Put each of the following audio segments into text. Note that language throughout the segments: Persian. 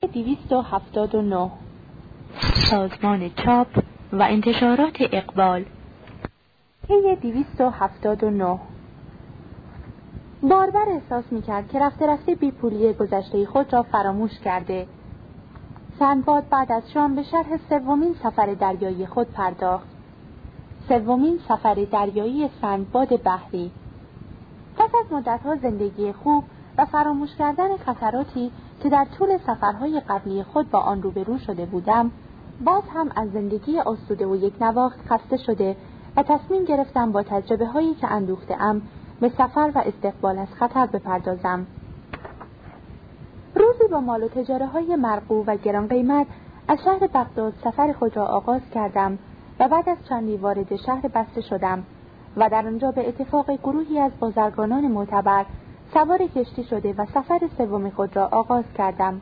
279 سازمان چاپ و انتشارات اقبال. طی 279 باربر احساس می‌کرد که رفته رفته بی‌پولی گذشته خود را فراموش کرده. سندباد بعد از شام به شرح سومین سفر دریایی خود پرداخت. سومین سفر دریایی سندباد بحری. پس از مدت‌ها زندگی خوب و فراموش کردن خطراتی که در طول سفرهای قبلی خود با آن روبرو شده بودم، باز هم از زندگی آسوده و یک نواخت خسته شده و تصمیم گرفتم با تجربه‌هایی که اندوخته‌ام به سفر و استقبال از خطر بپردازم. روزی با مال و تجاره‌های مرغوب و گران قیمت از شهر بغداد سفر خود را آغاز کردم و بعد از چندی وارد شهر بصره شدم و در آنجا به اتفاق گروهی از بازرگانان معتبر سوار کشتی شده و سفر سوم خود را آغاز کردم.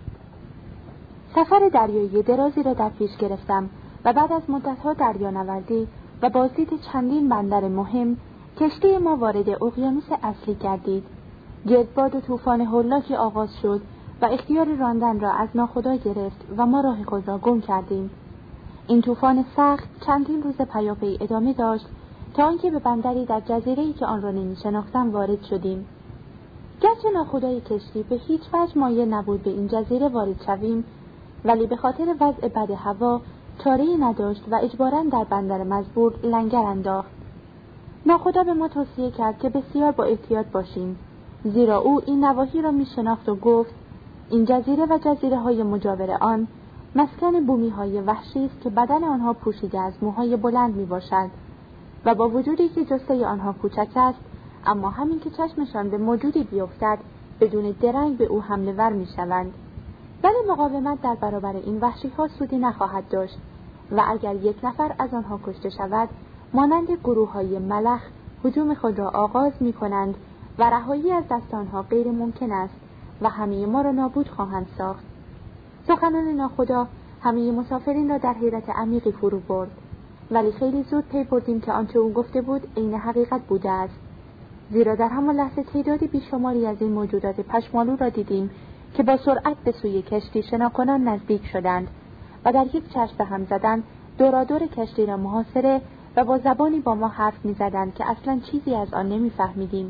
سفر دریایی درازی را در پیش گرفتم و بعد از مدت‌ها دریانوردی و بازدید چندین بندر مهم، کشتی ما وارد اقیانوس اصلی گردید. گردباد و طوفان هولاکی آغاز شد و اختیار راندن را از ناخدا گرفت و ما راه خود را گم کردیم. این طوفان سخت چندین روز پیاپی ادامه داشت تا آنکه به بندری در جزیره‌ای که آن را نمی‌شناختم وارد شدیم. گرچه ناخدای کشتی به هیچ وجه مایل نبود به این جزیره وارد شویم، ولی به خاطر وضع بد هوا چاره‌ای نداشت و اجباراً در بندر مزبور لنگر انداخت. ناخدا به ما توصیه کرد که بسیار با احتیاط باشیم، زیرا او این نواحی را می‌شناخت و گفت این جزیره و جزیره‌های مجاور آن مسکن بومی‌های وحشی است که بدن آنها پوشیده از موهای بلند میباشد و با وجودی که جثه آنها کوچک است، اما همین که چشمشان به موجودی بیفتد بدون درنگ به او حمله ور میشوند. ولی مقاومت در برابر این وحشی‌ها سودی نخواهد داشت و اگر یک نفر از آنها کشته شود، مانند گروه‌های ملخ هجوم خود را آغاز می‌کنند و رهایی از دست آنها غیر ممکن است و همه ما را نابود خواهند ساخت. سخنان ناخدا همه مسافرین را در حیرت عمیقی فرو برد، ولی خیلی زود پی بردیم که آنچه او گفته بود عین حقیقت بوده است، زیرا در همان لحظه تعدادی بیشماری از این موجودات پشمالو را دیدیم که با سرعت به سوی کشتی شناکنان نزدیک شدند و در یک چشم به هم زدن دورادور کشتی را محاصره و با زبانی با ما حرف می‌زدند که اصلاً چیزی از آن نمی‌فهمیدیم.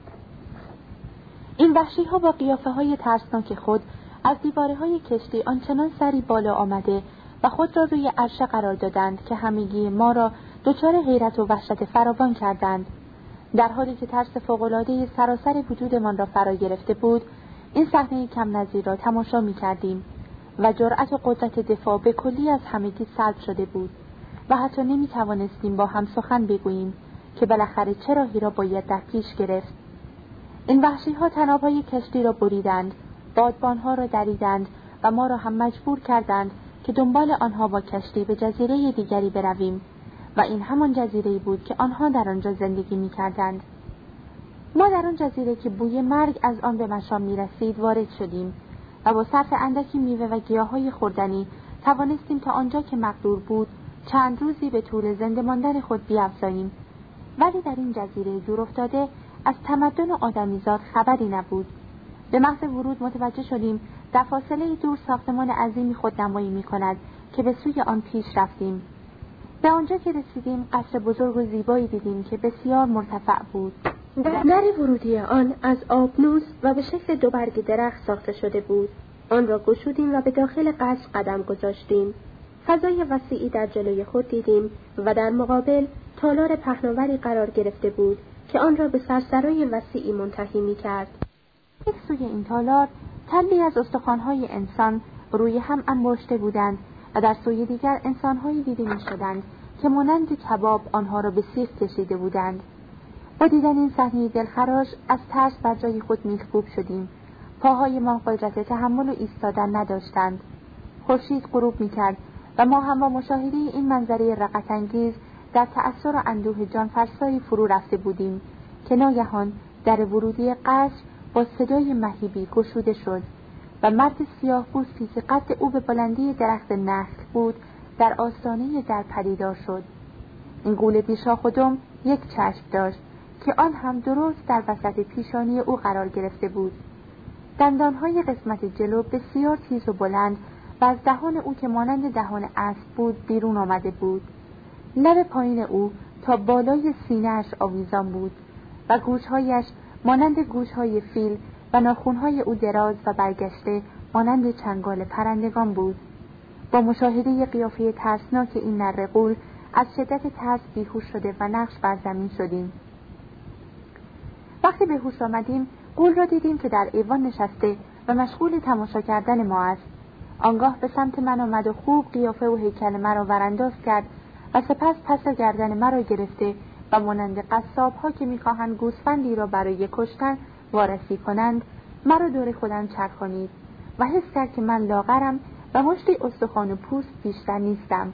این وحشی‌ها با قیافه‌های ترسناک خود از دیواره‌های کشتی آنچنان سری بالا آمده و خود را روی عرشه قرار دادند که همگی ما را دچار حیرت و وحشت فراوان کردند. در حالی که ترس فوق‌العاده سراسر وجودمان را فرا گرفته بود، این صحنه کم نظیر را تماشا می‌کردیم و جرأت و قدرت دفاع به کلی از همگی سلب شده بود و حتی نمی‌توانستیم با هم سخن بگوییم که بالاخره چه راهی را باید در پیش گرفت. این وحشی‌ها طناب‌های کشتی را بریدند، بادبان‌ها را دریدند و ما را هم مجبور کردند که دنبال آنها با کشتی به جزیره دیگری برویم و این همان جزیره‌ای بود که آنها در آنجا زندگی می‌کردند. ما در آن جزیره که بوی مرگ از آن به مشام می‌رسید وارد شدیم و با صرف اندکی میوه و گیاهای خوردنی توانستیم تا آنجا که مقدور بود چند روزی به طول زنده ماندن خود بیفزاییم. ولی در این جزیره دور افتاده از تمدن و آدمیزاد خبری نبود. به محض ورود متوجه شدیم در فاصله دور ساختمان عظیمی خودنمایی می‌کند که به سوی آن پیش رفتیم. به آنجا که رسیدیم قصر بزرگ و زیبایی دیدیم که بسیار مرتفع بود. در ورودی آن از آبنوس و به شکل دو برگ درخت ساخته شده بود. آن را گشودیم و به داخل قصر قدم گذاشتیم. فضای وسیعی در جلوی خود دیدیم و در مقابل تالار پهناوری قرار گرفته بود که آن را به سرسرای وسیعی منتهی می‌کرد. یک سوی این تالار تلی از استخوان‌های انسان روی هم انباشته بودند و در سوی دیگر انسان‌هایی دیده می‌شدند که مانند کباب آنها را به سیخ کشیده بودند. با دیدن این صحنه دلخراش از ترس بر جای خود میخکوب شدیم. پاهایمان قدرت تحمل و ایستادن نداشتند. خورشید غروب می‌کرد و ما هم با مشاهده این منظره رقت‌انگیز در تأثیر و اندوه جانفرسایی فرو رفته بودیم که ناگهان در ورودی قصر با صدای مهیبی گشوده شد و مرد سیاه‌پوستی که قد او به بلندی درخت نخل بود در آستانه در پدیدار شد. این غول بیشاخ و دم یک چشم داشت که آن هم درست در وسط پیشانی او قرار گرفته بود. دندانهای قسمت جلو بسیار تیز و بلند و از دهان او که مانند دهان اسب بود بیرون آمده بود. لب پایین او تا بالای سینه‌اش آویزان بود و گوشهایش مانند گوشهای فیل و ناخنهای او دراز و برگشته مانند چنگال پرندگان بود. با مشاهده قیافه ترسناک این نره غول از شدت ترس بیهوش شده و نقش بر زمین شدیم. وقتی به هوش آمدیم غول را دیدیم که در ایوان نشسته و مشغول تماشا کردن ما است. آنگاه به سمت من آمد و خوب قیافه و هیکل مرا ورانداز کرد و سپس پس گردن مرا گرفته و مانند قصاب‌ها که می‌خواهند گوسفندی را برای کشتن وارسی کنند مرا دور خودم چرخانید و حس کرد که من لاغرم و مشتی استخوان و پوست بیشتر نیستم.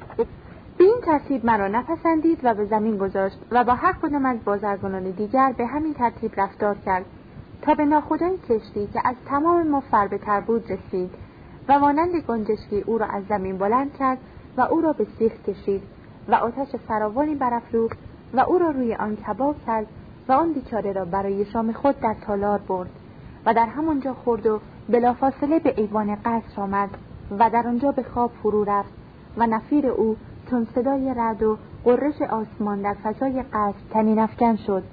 به این ترتیب مرا نپسندید و به زمین گذاشت و با هر کدام از بازرگانان دیگر به همین ترتیب رفتار کرد تا به ناخودآگاه کشتی که از تمام ما فربه‌تر بود رسید و مانند گنجشکی او را از زمین بلند کرد و او را به سیخ کشید و آتش فراوانی برافروخت و او را روی آن کباب کرد و آن بیچاره را برای شام خود در تالار برد و در همانجا خورد و بلافاصله به ایوان قصر آمد و در آنجا به خواب فرو رفت و نفیر او چون صدای رعد و غرش آسمان در فضای قصر طنین افکن شد.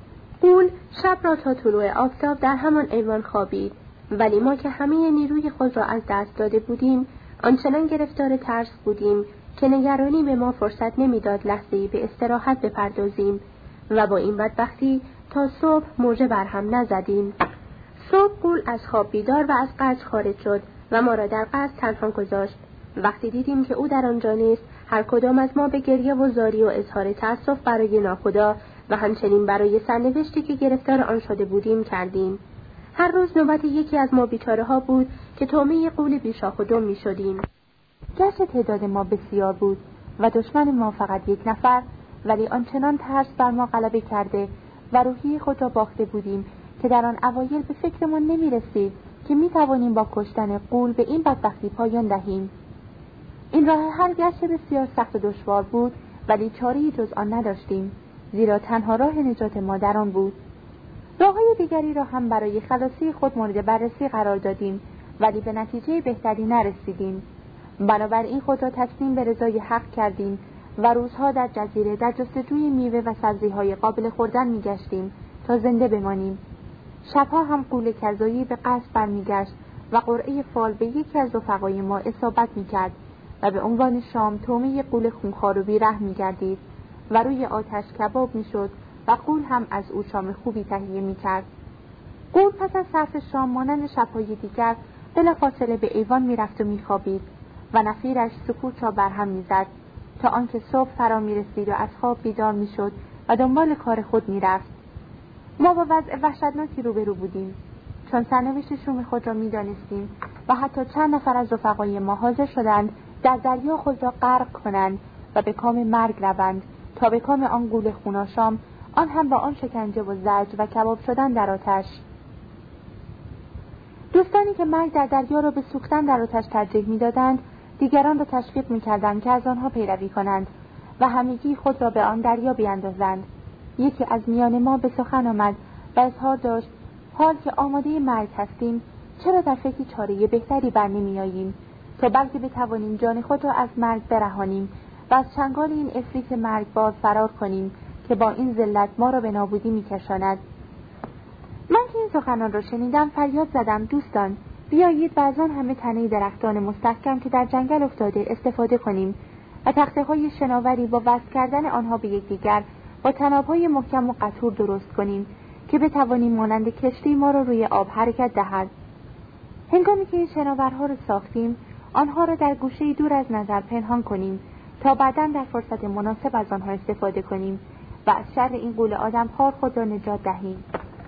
غول شب را تا طلوع آفتاب در همان ایوان خوابید، ولی ما که همه نیروی خود را از دست داده بودیم آنچنان گرفتار ترس بودیم که نگرانی به ما فرصت نمیداد لحظه‌ای به استراحت بپردازیم و با این بدبختی تا صبح موجه بر هم نزدیم. صبح غول از خواب بیدار و از قصر خارج شد و ما را در قصر تنها گذاشت. وقتی دیدیم که او در آنجا نیست هر کدام از ما به گریه و زاری و اظهار تأسف برای ناخدا و همچنین برای سرنوشتی که گرفتار آن شده بودیم کردیم. هر روز نوبت یکی از ما بیچاره ها بود که طعمه غول بیشاخ و دم می شدیم. گرچه تعداد ما بسیار بود و دشمن ما فقط یک نفر، ولی آنچنان ترس بر ما غلبه کرده و روحی خود را باخته بودیم که در آن اوایل به فکرمان نمی رسید که می توانیم با کشتن غول به این بدبختی پایان دهیم. این راه حل گرچه بسیار سخت و دشوار بود، ولی چاره‌ای جز آن نداشتیم، زیرا تنها راه نجات ما در آن بود. راه‌های دیگری را هم برای خلاصی خود مورد بررسی قرار دادیم، ولی به نتیجه بهتری نرسیدیم. بنابراین خود را تسلیم به رضای حق کردیم و روزها در جزیره در جستجوی میوه و سبزی‌های قابل خوردن می‌گشتیم تا زنده بمانیم. شبها هم غول کذایی به قصد برمیگشت و قرعه فال به یکی از رفقای ما اصابت می‌کرد و به عنوان شام طعمه غول خونخوار و بی‌رحم می‌گردید و روی آتش کباب می‌شد و غول هم از او شام خوبی تهیه می‌کرد. غول پس از صرف شام مانند شب‌های دیگر بلافاصله به ایوان می‌رفت و می‌خوابید و نفیرش سکوت را برهم می‌زد تا آنکه صبح فرا می‌رسید و از خواب بیدار می‌شد و دنبال کار خود می‌رفت. ما با وضع وحشتناکی روبرو بودیم، چون سرنوشت شوم خود را می‌دانستیم و حتی چند نفر از رفقای ما حاضر شدند در دریا خود را غرق کنند و به کام مرگ روند تا به کام آن غول خوناشام، آن هم با آن شکنجه و زجر و کباب شدن در آتش. دوستانی که مرگ در دریا را به سوختن در آتش ترجیح می‌دادند، دیگران را تشویق می‌کردند که از آنها پیروی کنند و همگی خود را به آن دریا بیاندازند. یکی از میان ما به سخن آمد و اظهار داشت حال که آماده مرگ هستیم چرا در فکر چاره بهتری بر نمی‌آییم تا بلکه بتوانیم جان خود را از مرگ برهانیم و از چنگال این عفریت مرگبار فرار کنیم که با این ذلت ما را به نابودی می‌کشاند. من که این سخنان را شنیدم فریاد زدم دوستان بیایید و از آن همه تنه درختان مستحکم که در جنگل افتاده استفاده کنیم و تخته‌های شناوری با وصل کردن آنها به یکدیگر با تناب‌های محکم و قطور درست کنیم که بتوانیم مانند کشتی ما را روی آب حرکت دهد. هنگامی که این شناورها را ساختیم آنها را در گوشه‌ای دور از نظر پنهان کنیم تا بعداً در فرصت مناسب از آنها استفاده کنیم و از شر این غول آدمخوار خود را نجات دهیم.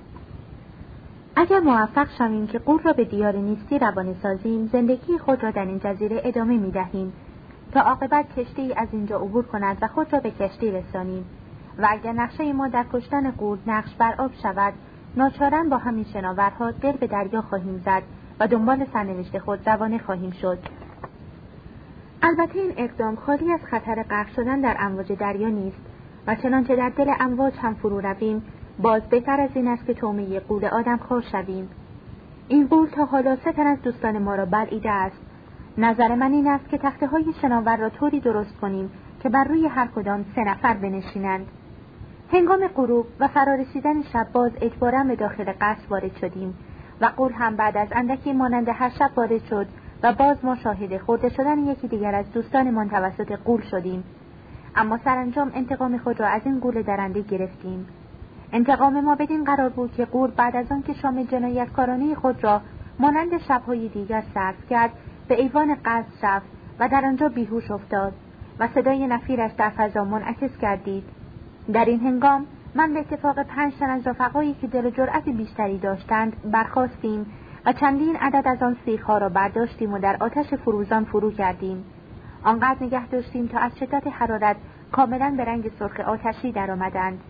اگر موفق شویم که غول را به دیار نیستی روانه سازیم، زندگی خود را در این جزیره ادامه می‌دهیم تا عاقبت کشتی از اینجا عبور کند و خود را به کشتی رسانیم. و اگر نقشه ما در کشتن غول نقش بر آب شود، ناچارن با همین شناورها دل به دریا خواهیم زد و دنبال سرنوشت خود روانه خواهیم شد. البته این اقدام خالی از خطر غرق شدن در امواج دریا نیست و چنانچه در دل امواج هم فرو رویم، باز بهتر از این است که طعمه غول آدمخوار شویم. این غول تا حالا 3 تن از دوستان ما را بلعیده است. نظر من این است که تخته‌های شناور را طوری درست کنیم که بر روی هر کدام 3 نفر بنشینند. هنگام غروب و فرارسیدن شب باز اجباراً به داخل قصر وارد شدیم و غول هم بعد از اندکی مانند هر شب وارد شد و باز ما شاهد خورده شدن یکی دیگر از دوستانمان توسط غول شدیم. اما سرانجام انتقام خود را از این غول درنده گرفتیم. انتقام ما بدین قرار بود که غول بعد از آن که شام جنایتکارانه خود را مانند شب‌های دیگر صرف کرد، به ایوان قصر رفت و در آنجا بیهوش افتاد و صدای نفیرش در فضا منعکس گردید. در این هنگام من به اتفاق 5 تن از رفقایی که دل و جرأت بیشتری داشتند برخاستیم و چندین عدد از آن سیخ‌ها را برداشتیم و در آتش فروزان فرو کردیم. آنقدر نگه داشتیم تا از شدت حرارت کاملا به رنگ سرخ آتشی درآمدند.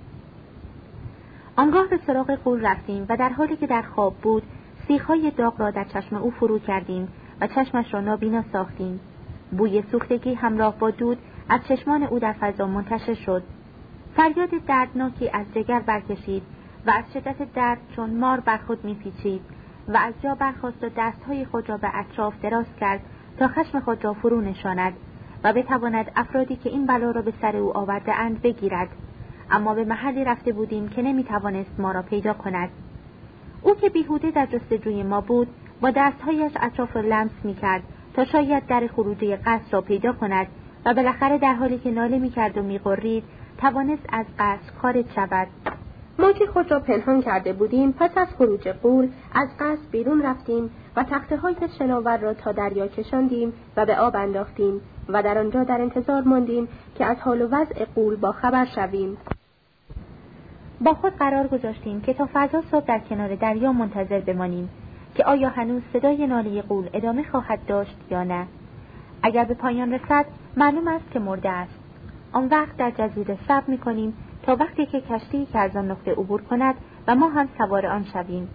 آنگاه به سراغ غول رفتیم و در حالی که در خواب بود سیخ‌های داغ را در چشم او فرو کردیم و چشمش را نابینا ساختیم. بوی سوختگی همراه با دود از چشمان او در فضا منتشر شد. فریاد دردناکی از جگر برکشید و از شدت درد چون مار بر خود می‌پیچید و از جا برخاست و دستهای خود را به اطراف دراز کرد تا خشم خود را فرو نشاند و بتواند افرادی که این بلا را به سر او آورده اند بگیرد. اما به محلی رفته بودیم که نمی‌توانست ما را پیدا کند. او که بیهوده در جستجوی ما بود با دستهایش اطراف را لمس می‌کرد تا شاید در خروجی قصر را پیدا کند و بالاخره در حالی که ناله می‌کرد و می‌غرید توانست از قصر خارج شود. ما که خود را پنهان کرده بودیم پس از خروج غول از قصر بیرون رفتیم و تخته‌های شناور را تا دریا کشاندیم و به آب انداختیم و در آنجا در انتظار ماندیم که از حال و وضع غول با خبر شویم. با خود قرار گذاشتیم که تا فردا صبح در کنار دریا منتظر بمانیم که آیا هنوز صدای ناله غول ادامه خواهد داشت یا نه. اگر به پایان رسد معلوم است که مرده است. آن وقت در جزیره صبر می‌کنیم تا وقتی که کشتی که از آن نقطه عبور کند و ما هم سوار آن شویم.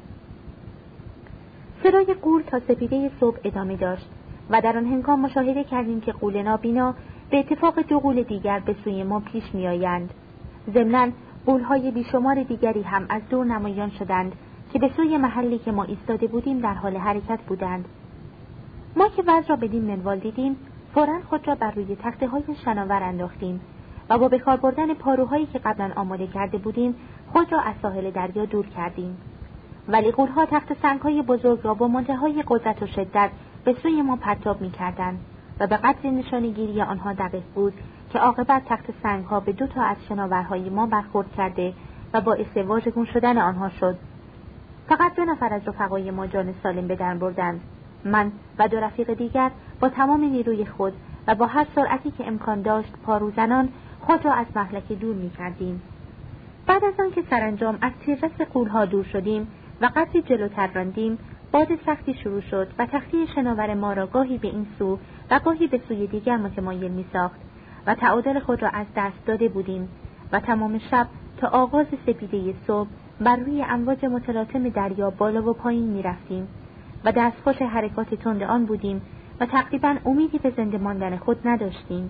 صدای غول تا سپیده صبح ادامه داشت و در آن هنگام مشاهده کردیم که غول نابینا به اتفاق 2 غول دیگر به سوی ما پیش می‌آیند. ضمناً غول‌های بیشمار دیگری هم از دور نمایان شدند که به سوی محلی که ما ایستاده بودیم در حال حرکت بودند. ما که وضع را بدین منوال دیدیم فوراً خود را بر روی تخته‌های شناور انداختیم و با به کار بردن پاروهایی که قبلا آماده کرده بودیم خود را از ساحل دریا دور کردیم. ولی غول‌ها تخت سنگ‌های بزرگ را با منتهای قدرت و شدت به سوی ما پرتاب می‌کردند و به قدر نشانه‌گیری آنها دقیق بود که عاقبت تخت سنگ‌ها به 2 تا از شناورهای ما برخورد کرده و باعث واژگون شدن آنها شد. فقط 2 نفر از رفقای ما جان سالم به در بردند. من و 2 رفیق دیگر با تمام نیروی خود و با هر سرعتی که امکان داشت پاروزنان خود را از مهلک دور می‌کردیم. بعد از آن که سرانجام از تیررس غول‌ها دور شدیم و قدری جلوتر راندیم، باد سختی شروع شد و تختی شناور ما را گاهی به این سو و گاهی به سوی دیگر متمایل می‌ساخت و تعادل خود را از دست داده بودیم و تمام شب تا آغاز سپیده صبح بر روی امواج متلاطم دریا بالا و پایین می‌رفتیم و دستخوش حرکات تند آن بودیم و تقریباً امیدی به زنده ماندن خود نداشتیم.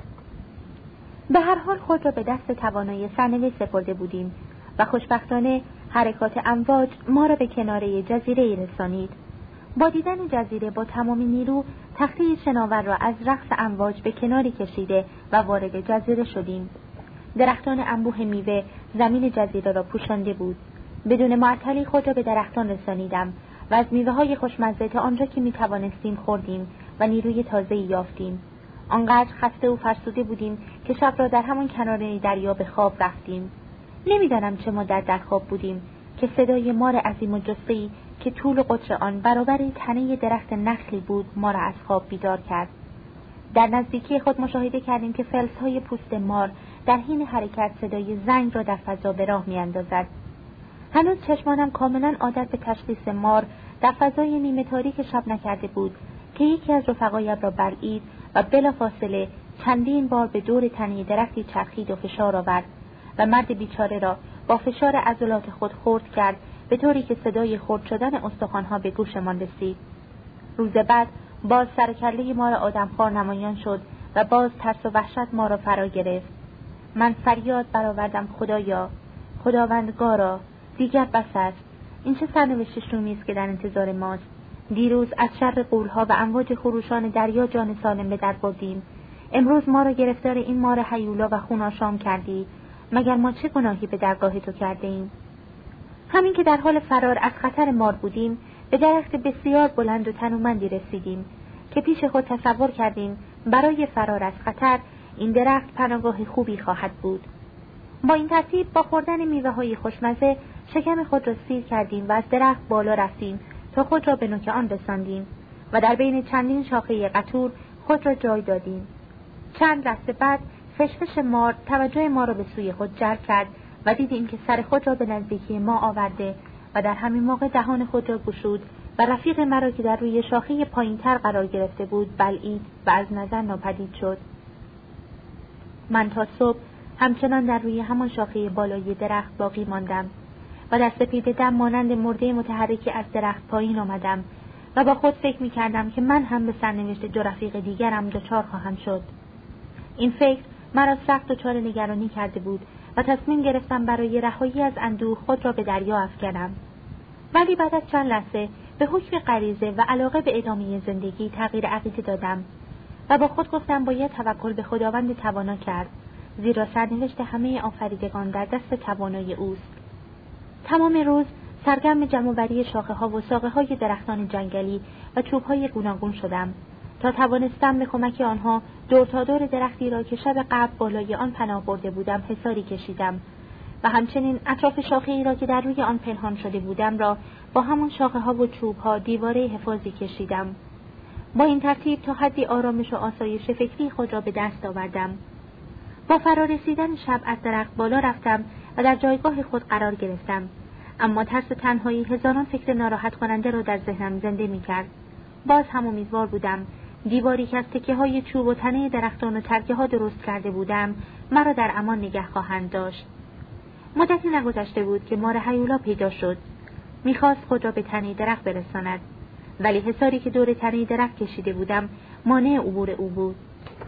به هر حال خود را به دست توانای سرنوشت سپرده بودیم و خوشبختانه حرکات امواج ما را به کناره جزیره رسانید. با دیدن جزیره با تمام نیرو تخته شناور را از رقص امواج به کناری کشیده و وارد جزیره شدیم. درختان انبوه میوه زمین جزیره را پوشانده بود. بدون معطلی خود را به درختان رسانیدم و از میوه‌های خوشمزه تا آنجا که می‌توانستیم خوردیم و نیروی تازه‌ای یافتیم. آنقدر خسته و فرسوده بودیم که شب را در همان کنار دریا به خواب رفتیم. نمی‌دانم چه مدت در خواب بودیم که صدای مار عظیم و جثه‌ای که طول و قطر آن برابر تنه درخت نخلی بود ما را از خواب بیدار کرد. در نزدیکی خود مشاهده کردیم که فلزهای پوست مار در حین حرکت صدای زنگ را در فضا به راه می‌اندازد. هنوز چشمانم کاملا عادت به تشخیص مار در فضای نیمه تاریک شب نکرده بود که یکی از رفقایم را بلعید و بلافاصله چندین بار به دور تنه درختی چرخید و فشار آورد و مرد بیچاره را با فشار عضلات خود خرد کرد به طوری که صدای خرد شدن استخوان‌ها به گوشمان رسید. روز بعد باز سر و کله ما را آدمخوار نمایان شد و باز ترس و وحشت ما را فرا گرفت. من فریاد برآوردم خدایا، خداوندگارا، دیگر بس است، این چه سرنوشت شومی است که در انتظار ماست. دیروز از شر غول‌ها و امواج خروشان دریا جان سالم به در بردیم. امروز ما را گرفتار این مار هیولا و خوناشام کردی. مگر ما چه گناهی به درگاه تو کرده ایم؟ همین که در حال فرار از خطر مار بودیم، به درخت بسیار بلند و تنومندی رسیدیم که پیش خود تصور کردیم برای فرار از خطر این درخت پناهگاه خوبی خواهد بود. با این ترتیب با خوردن میوه‌های خوشمزه شکم خود را سیر کردیم و از درخت بالا رفتیم تا خود را به نوک آن رساندیم و در بین چندین شاخه قطور خود را جای دادیم. چند لحظه بعد فشفش مار توجه ما را به سوی خود جلب کرد و دیدیم که سر خود را به نزدیکی ما آورده و در همین موقع دهان خود را گشود و رفیق مرا که در روی شاخه پایین‌تر قرار گرفته بود بلعید و از نظر ناپدید شد. من تا صبح همچنان در روی همان شاخه بالای درخت باقی ماندم و در سپیده دم مانند مرده متحرکی از درخت پایین آمدم و با خود فکر می‌کردم که من هم به سرنوشت دو رفیق دیگرم دچار خواهم شد. این فکر مرا سخت دچار نگرانی کرده بود و تصمیم گرفتم برای رهایی از اندوه خود را به دریا افکنم. ولی بعد از چند لحظه به حکم غریزه و علاقه به ادامه زندگی تغییر عقیده دادم و با خود گفتم باید توکل به خداوند توانا کرد، زیرا سرنوشت همه آفریدگان در دست توانای اوست. تمام روز سرگرم جمع‌آوری شاخه‌ها و ساقه‌های درختان جنگلی و چوب‌های گوناگون شدم تا توانستم به کمک آنها دور تا دور درختی را که شب قبل بالای آن پناه برده بودم حصاری کشیدم و همچنین اطراف شاخه‌ای را که در روی آن پنهان شده بودم را با همان شاخه‌ها و چوب‌ها دیواره حفاظی کشیدم. با این ترتیب تا حدی آرامش و آسایش فکری خود را به دست آوردم. با فرارسیدن شب از درخت بالا رفتم و در جایگاه خود قرار گرفتم، اما ترس تنهایی هزاران فکر ناراحت کننده را در ذهنم زنده می‌کرد. باز هم امیدوار بودم دیواری که از تکه‌های چوب و تنه درختان و ترکه‌ها درست کرده بودم مرا در امان نگه خواهند داشت. مدتی نگذشته بود که مار هیولا پیدا شد. می‌خواست خود را به تنه درخت برساند، ولی حصاری که دور تنه درخت کشیده بودم مانع عبور او بود.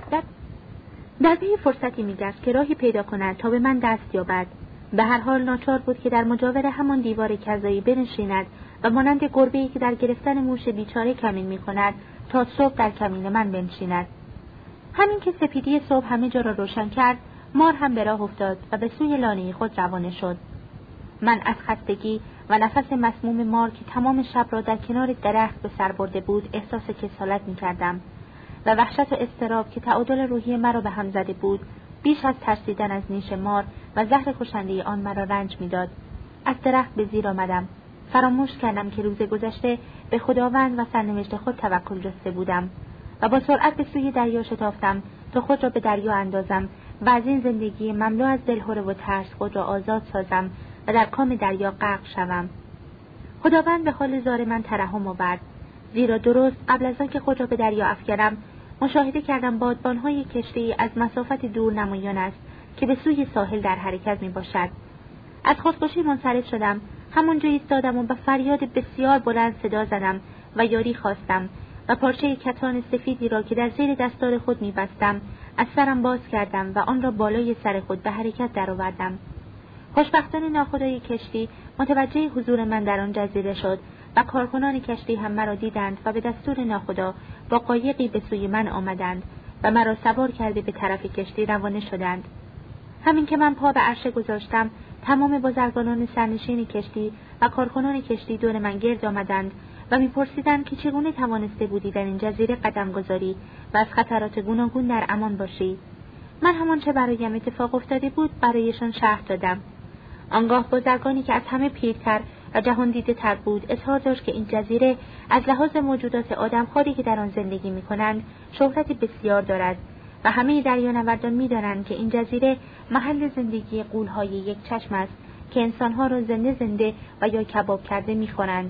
در پی فرصتی می‌گشت که راهی پیدا کند تا به من دست یابد. به هر حال ناچار بود که در مجاور همان دیوار کذایی بنشیند و مانند گربه‌ای که در گرفتن موش بیچاره کمین می‌کند تا صبح در کمین من بنشیند. همین که سپیدی صبح همه جا را روشن کرد، مار هم به راه افتاد و به سوی لانه خود روانه شد. من از خستگی و نفس مسموم مار که تمام شب را در کنار درخت به سر برده بود احساس کسالت می‌کردم و وحشت و اضطراب که تعادل روحی مرا به هم زده بود بیش از ترسیدن از نیش مار و زهر کشنده آن مرا رنج می‌داد. از درخت به زیر آمدم. فراموش کردم که روز گذشته به خداوند و سرنوشت خود توکل جسته بودم و با سرعت به سوی دریا شتافتم تا خود را به دریا اندازم و از این زندگی مملو از دلهره و ترس خود را آزاد سازم و در کام دریا غرق شوم. خداوند به حال زار من ترحم آورد، زیرا درست قبل از آن که خود را به دریا افکنم مشاهده کردم بادبان‌های کشتی از مسافت دور نمایان است که به سوی ساحل در حرکت میباشد. از خودکشی منصرف شدم، همانجا ایستادم و با فریاد بسیار بلند صدا زدم و یاری خواستم و پارچه کتان سفیدی را که در زیر دستار خود میبستم از سرم باز کردم و آن را بالای سر خود به حرکت درآوردم. خوشبختانه ناخدای کشتی متوجه حضور من در آن جزیره شد و کارکنان کشتی هم مرا دیدند و به دستور ناخدا با قایقی به سوی من آمدند و مرا سوار کرده به طرف کشتی روانه شدند. همین که من پا به عرشه گذاشتم، تمام بازرگانان سرنشین کشتی و کارکنان کشتی دور من گرد آمدند و می‌پرسیدند که چگونه توانسته بودی در این جزیره قدم گذاری و از خطرات گوناگون در امان باشی. من همان چه برایم اتفاق افتاده بود برایشان شرح دادم. آنگاه بازرگانی که از همه پیرتر و جهان دیده تر بود اظهار داشت که این جزیره از لحاظ موجودات آدمخواری که در آن زندگی می‌کنند شهرتی بسیار دارد و همه دریانوردان می‌دانند که این جزیره محل زندگی غول‌های یک چشم است که انسان‌ها را زنده و یا کباب کرده می‌خورند.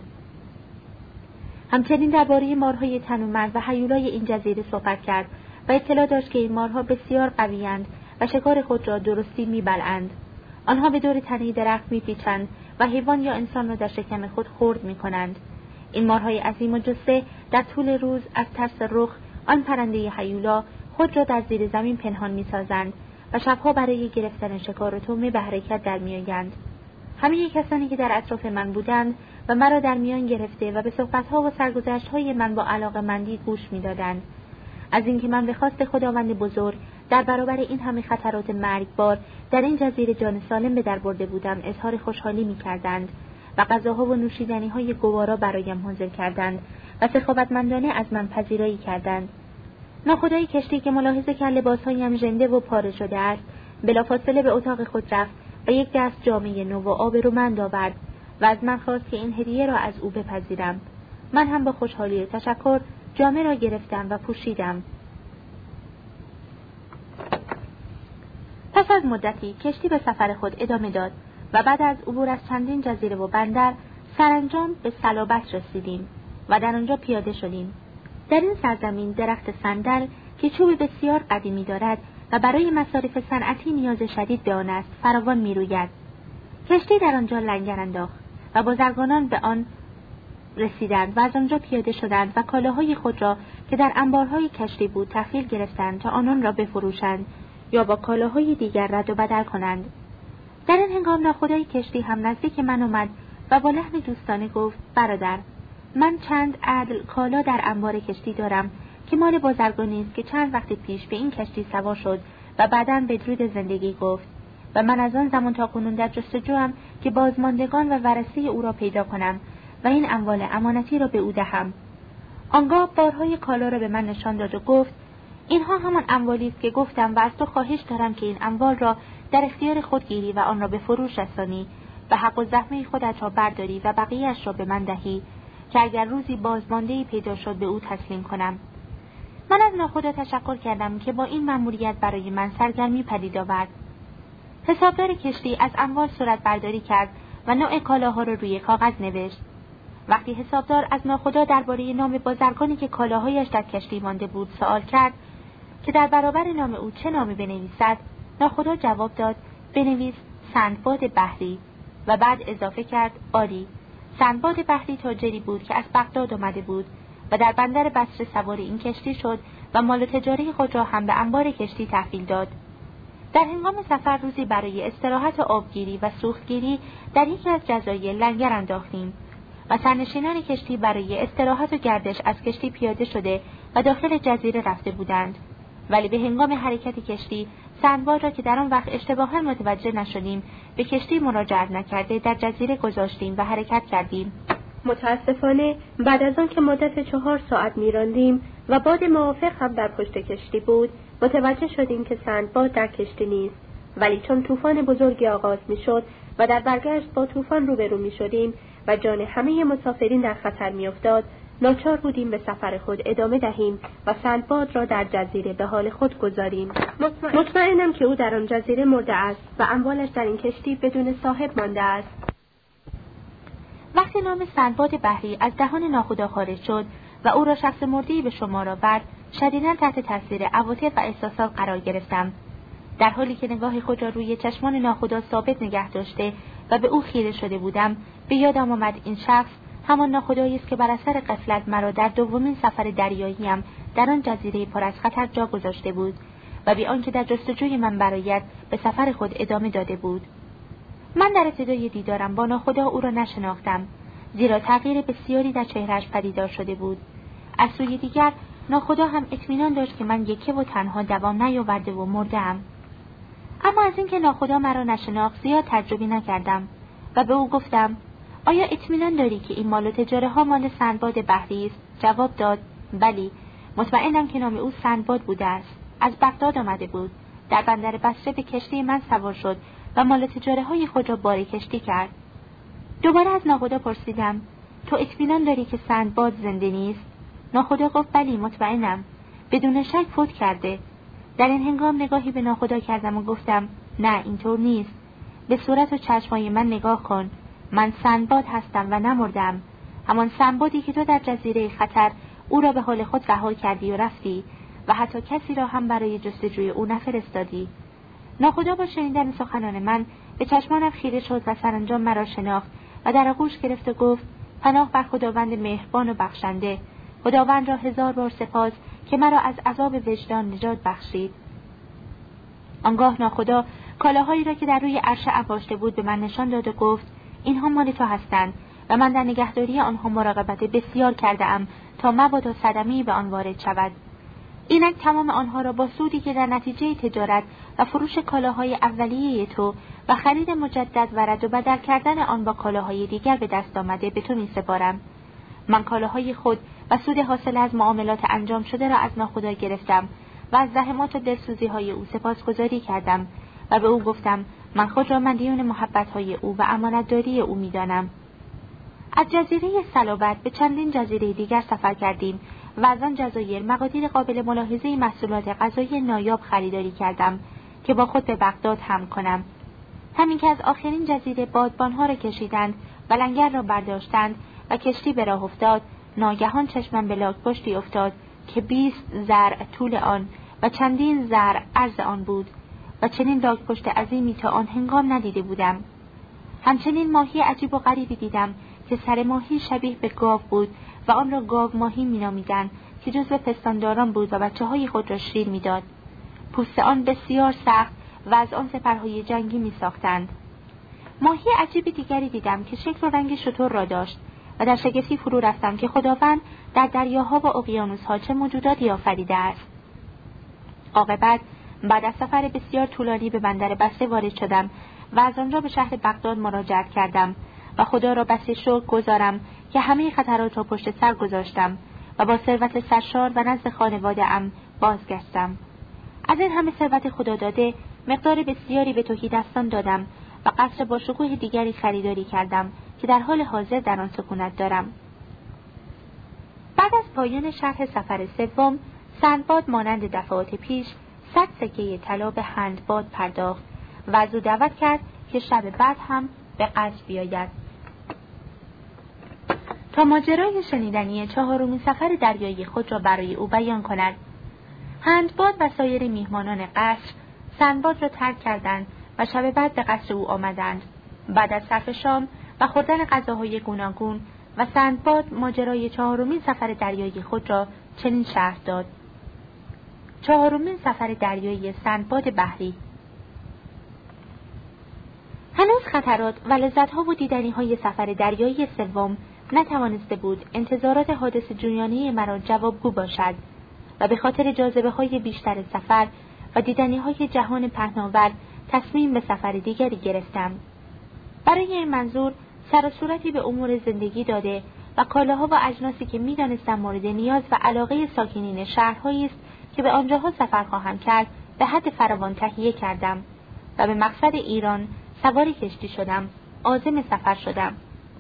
همچنین درباره مارهای تنومند و هیولای این جزیره صحبت کرد و اطلاع داشت که این مارها بسیار قوی‌اند و شکار خود را درستی می‌بلعند. آنها به دور تنه درخت می‌پیچند و حیوان یا انسان را در شکم خود خرد می‌کنند. این مارهای عظیم و جثه در طول روز از ترس رخ آن پرنده هیولا خود را در زیر زمین پنهان می‌سازند و شبها برای گرفتن شکار و طعمه به حرکت در می‌آیند. همه کسانی که در اطراف من بودند و مرا در میان گرفته و به صحبت‌ها و سرگذشت‌های من با علاقه‌مندی گوش می‌دادند. از اینکه من به خواست خداوند بزرگ در برابر این همه خطرات مرگبار در این جزیره جان سالم به در برده بودم اظهار خوشحالی می‌کردند و غذاها و نوشیدنی‌های گوارا برایم حاضر کردند و سخاوتمندانه از من پذیرایی کردند. ناخدای کشتی که ملاحظه کرد لباسهایم ژنده و پاره شده است، بلافاصله به اتاق خود رفت و یک دست جامه نو و آبرومند آورد و از من خواست که این هدیه را از او بپذیرم. من هم با خوشحالی تشکر جامه را گرفتم و پوشیدم. پس از مدتی کشتی به سفر خود ادامه داد و بعد از عبور از چندین جزیره و بندر سرانجام به سلابت رسیدیم و در آنجا پیاده شدیم. در این سرزمین درخت صندل که چوب بسیار قدیمی دارد و برای مصارف صنعتی نیاز شدید به آن است فراوان می‌روید. کشتی در آنجا لنگر انداخت و بازرگانان به آن رسیدند و از آنجا پیاده شدند و کالاهای خود را که در انبارهای کشتی بود تحویل گرفتند تا آنان را بفروشند یا با کالاهای دیگر رد و بدل کنند. در این هنگام ناخدای کشتی هم نزدیک من آمد و با لحن دوستانه گفت: برادر، من چند عدل کالا در انبار کشتی دارم که مال بازرگانی است که چند وقت پیش به این کشتی سوار شد و بعداً بدرود زندگی گفت و من از آن زمان تا کنون در جستجوام که بازماندگان و ورثه او را پیدا کنم و این اموال امانتی را به او دهم. آنگاه بارهای کالا را به من نشان داد و گفت: اینها همان اموالی است که گفتم و از تو خواهش دارم که این اموال را در اختیار خود گیری و آن را به فروش رسانی و حق و زحمه خودت را برداری و بقیه‌اش را به من دهی که اگر روزی بازمانده‌ای پیدا شد به او تسلیم کنم. من از ناخدا تشکر کردم که با این مأموریت برای من سرگرمی پدید آورد. حسابدار کشتی از اموال صورت برداری کرد و نوع کالاها را روی کاغذ نوشت. وقتی حسابدار از ناخدا درباره نام بازرگانی که کالاهایش در کشتی مانده بود سوال کرد که در برابر نام او چه نامی بنویسد، ناخدا جواب داد: بنویس سندباد بحری، و بعد اضافه کرد: عالی. سندباد بحری تاجری بود که از بغداد آمده بود و در بندر بصره سوار این کشتی شد و مال تجاری خود را هم به انبار کشتی تحویل داد. در هنگام سفر روزی برای استراحت و آبگیری و سوختگیری در یکی از جزایر لنگر انداختیم و سرنشینان کشتی برای استراحت و گردش از کشتی پیاده شده و داخل جزیره رفته بودند، ولی به هنگام حرکت کشتی سندباد را که در آن وقت اشتباها متوجه نشدیم به کشتی مراجعت نکرده در جزیره گذاشتیم و حرکت کردیم. متاسفانه بعد از آن که مدت 4 ساعت می‌راندیم و باد موافق هم در پشت کشتی بود، متوجه شدیم که سندباد در کشتی نیست، ولی چون طوفان بزرگی آغاز می‌شد و در برگشت با طوفان روبرو می‌شدیم و جان همه مسافرین در خطر می‌افتاد، ناچار بودیم به سفر خود ادامه دهیم و سندباد را در جزیره به حال خود گذاریم. مطمئنم که او در آن جزیره مرده است و اموالش در این کشتی بدون صاحب مانده است. وقتی نام سندباد بحری از دهان ناخدا خارج شد و او را شخص مرده‌ای به شمار آورد، شدیداً تحت تاثیر عواطف و احساسات قرار گرفتم. در حالی که نگاه خود را روی چشمان ناخدا ثابت نگه داشته و به او خیره شده بودم، به یادم آمد این شخص همان ناخدایی است که بر اثر غفلت مرا در دومین سفر دریاییم در آن جزیره پر از خطر جا گذاشته بود و بی آنکه در جستجوی من برآید به سفر خود ادامه داده بود. من در ابتدای دیدارم با ناخدا او را نشناختم، زیرا تغییر بسیاری در چهرهش پدیدار شده بود. از سوی دیگر ناخدا هم اطمینان داشت که من یکه و تنها دوام نیاورده و مرده‌ام. اما از اینکه ناخدا مرا نشناخت زیاد تعجبی نکردم و به او گفتم: آیا اطمینان داری که این مال و تجاره ها مال سندباد بحری است؟ جواب داد: بلی، مطمئنم که نام او سندباد بوده است. از بغداد آمده بود. در بندر بصره به کشتی من سوار شد و مال تجاره های خود را بار کشتی کرد. دوباره از ناخدا پرسیدم: تو اطمینان داری که سندباد زنده نیست؟ ناخدا گفت: بلی، مطمئنم. بدون شک فوت کرده. در این هنگام نگاهی به ناخدا کردم و گفتم: نه، اینطور نیست. به صورت و چشمای من نگاه کن. من سندباد هستم و نمردم. همان سندبادی که تو در جزیره خطر او را به حال خود رها کردی و رفتی و حتی کسی را هم برای جستجوی او نفرستادی. ناخدا با شنیدن سخنان من به چشمانم خیره شد و سرانجام مرا شناخت و در آغوش گرفت و گفت: پناه بر خداوند مهربان و بخشنده. خداوند را 1000 بار سپاس که مرا از عذاب وجدان نجات بخشید. آنگاه ناخدا کالاهایی را که در روی عرشه انباشته بود به من نشان داد و گفت اینها مال تو هستند و من در نگهداری آنها مراقبت بسیار کرده‌ام تا مبادا صدمه‌ای به آن وارد شود. اینک تمام آنها را با سودی که در نتیجه تجارت و فروش کالاهای اولیه تو و خرید مجدد و رد و بدل کردن آن با کالاهای دیگر به دست آمده به تو می‌سپارم. من کالاهای خود و سود حاصل از معاملات انجام شده را از ناخدا گرفتم و از زحمات و دلسوزی‌های او سپاسگزاری کردم و به او گفتم من خود را مدیون محبت‌های او و امانتداری او می‌دانم. از جزیره صلابت به چندین جزیره دیگر سفر کردیم و از آن جزایر مقادیر قابل ملاحظه محصولات غذایی نایاب خریداری کردم که با خود به بغداد حمل کنم. همین که از آخرین جزیره بادبانها را کشیدند و لنگر را برداشتند و کشتی به راه افتاد، ناگهان چشمم به لاک‌پشتی افتاد که 20 ذرع طول آن و چندین ذرع عرض آن بود و چنین لاک‌پشت عظیمی تا آن هنگام ندیده بودم. همچنین ماهی عجیب و غریبی دیدم که سر ماهی شبیه به گاو بود و آن را گاو ماهی می‌نامیدند که جزو پستانداران بود و بچه‌های خود را شیر می‌داد. پوست آن بسیار سخت و از آن سپرهای جنگی می‌ساختند. ماهی عجیب دیگری دیدم که شکل و رنگ شتر را داشت و در شگفتی فرو رفتم که خداوند در دریاها و اقیانوس‌ها چه موجوداتی آفریده است. عاقبت بعد از سفر بسیار طولانی به بندر بسته وارد شدم و از آنجا به شهر بغداد مراجعت کردم و خدا را بسی شکر گزارم که همه خطرات را پشت سر گذاشتم و با ثروت سرشار و نزد خانواده‌ام بازگشتم. از این همه ثروت خدا داده مقدار بسیاری به تهیدستان دادم و قصر با شکوه دیگری خریداری کردم که در حال حاضر در آن سکونت دارم. بعد از پایان شرح سفر سوم، سندباد مانند دفعات پیش 100 سکه طلا به هندباد پرداخت و از او دعوت کرد که شب بعد هم به قصر بیاید تا ماجرای شنیدنی 4مین سفر دریایی خود را برای او بیان کند. هندباد و سایر میهمانان قصر سندباد را ترک کردند و شب بعد به قصر او آمدند. بعد از صرف شام و خوردن غذاهای گوناگون و سندباد ماجرای 4مین سفر دریایی خود را چنین شرح داد. 4مین سفر دریایی سندباد بحری. هنوز خطرات و لذت‌ها و دیدنی‌های سفر دریایی سوم نتوانسته بود انتظارات حادث جویانه مرا جوابگو باشد و به خاطر جاذبه‌های بیشتر سفر و دیدنی‌های جهان پهناور تصمیم به سفر دیگری گرفتم. برای این منظور سر و صورتی به امور زندگی داده و کالاها و اجناسی که می‌دانستم مورد نیاز و علاقه ساکنین شهرهایی است که به آنجاها سفر خواهم کرد به حد فراوان تهیه کردم و به مقصد ایران سوار کشتی شدم، عازم سفر شدم.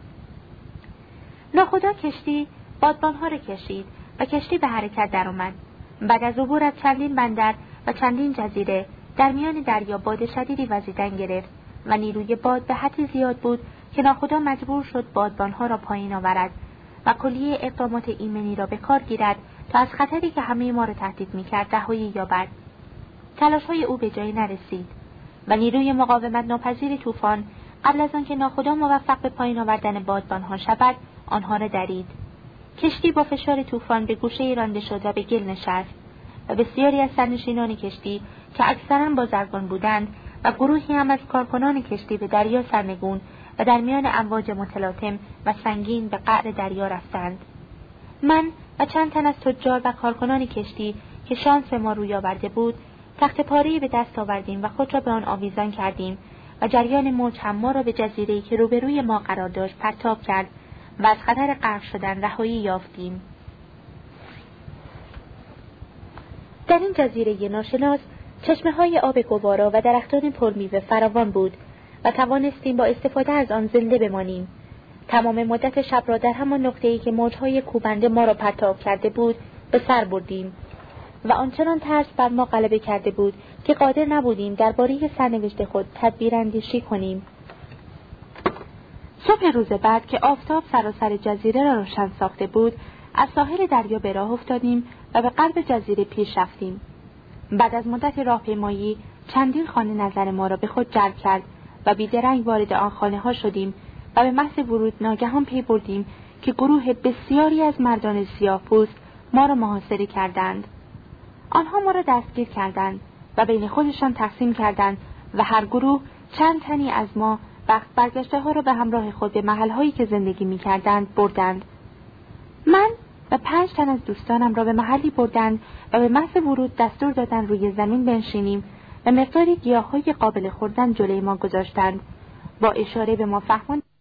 ناخدا کشتی بادبانها را کشید و کشتی به حرکت درآمد. بعد از عبور از چندین بندر و چندین جزیره در میان دریا باد شدیدی وزیدن گرفت و نیروی باد به حدی زیاد بود که ناخدا مجبور شد بادبانها را پایین آورد و کلیه اقدامات ایمنی را به کار گیرد تا از خطری که همه ما را تهدید می‌کرد رهایی یابد. تلاش‌های او به جایی نرسید و نیروی مقاومت ناپذیر طوفان قبل از آنکه ناخدا موفق به پایین آوردن بادبانها شود آنها را درید. کشتی با فشار طوفان به گوشه رانده شد و به گل نشست و بسیاری از سرنشینان کشتی که اکثراً بازرگان بودند و گروهی هم از کارکنان کشتی به دریا سرنگون و در میان امواج متلاطم و سنگین به قعر دریا رفتند. من و چند تن از تجار و کارکنان کشتی که شانس به ما روی آورده بود تخت پاره‌ای به دست آوردیم و خود را به آن آویزان کردیم و جریان موج هم ما را به جزیره‌ای که روبروی ما قرار داشت پرتاب کرد و از خطر غرق شدن رهایی یافتیم. در این جزیره ناشناس چشمه‌های آب گوارا و درختان پرمیوه فراوان بود و توانستیم با استفاده از آن زنده بمانیم. تمام مدت شب را در همان نقطه‌ای که موج‌های کوبنده ما را پرتاب کرده بود به سر بردیم و آنچنان ترس بر ما غلبه کرده بود که قادر نبودیم درباره سرنوشت خود تدبیراندیشی کنیم. صبح روز بعد که آفتاب سراسر جزیره را روشن ساخته بود، از ساحل دریا به راه افتادیم و به غرب جزیره پیش رفتیم. بعد از مدت راهپیمایی چندین خانه نظر ما را به خود جلب کرد و بیدرنگ وارد آن خانه ها شدیم و به محض ورود ناگهان پی بردیم که گروه بسیاری از مردان سیاه‌پوست ما را محاصره کردند. آنها ما را دستگیر کردند و بین خودشان تقسیم کردند و هر گروه چند تنی از ما وقت برگشته ها را به همراه خود به محلهایی که زندگی می کردند بردند. من و 5 تن از دوستانم را به محلی بردند و به محض ورود دستور دادند روی زمین بنشینیم و مقداری گیاه‌های قابل خوردن جلوی ما گذاشتند. با اشاره به ما فهماندند